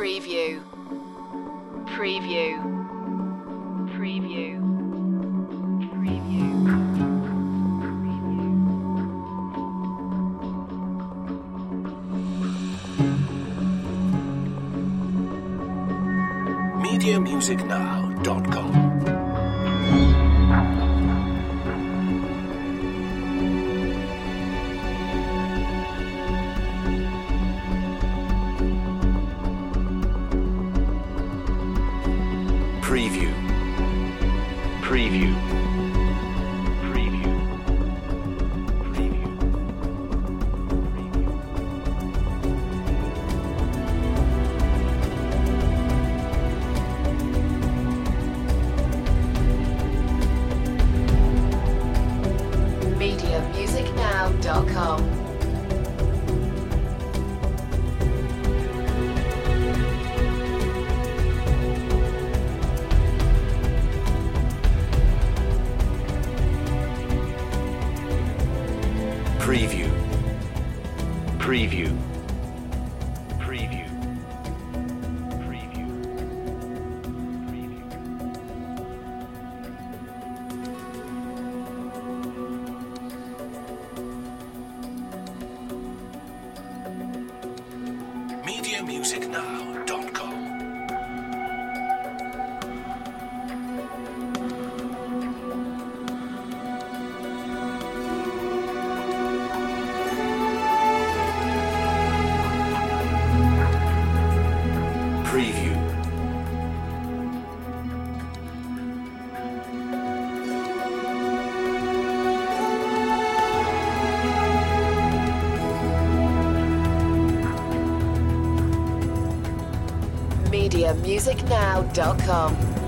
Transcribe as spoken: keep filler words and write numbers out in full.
Preview. Preview. Preview. Preview. media music now dot com. Preview. Preview. Preview. Preview. media music now dot com. Preview. Preview. Preview. Preview. Preview. media music now dot com. Preview. media music now dot com.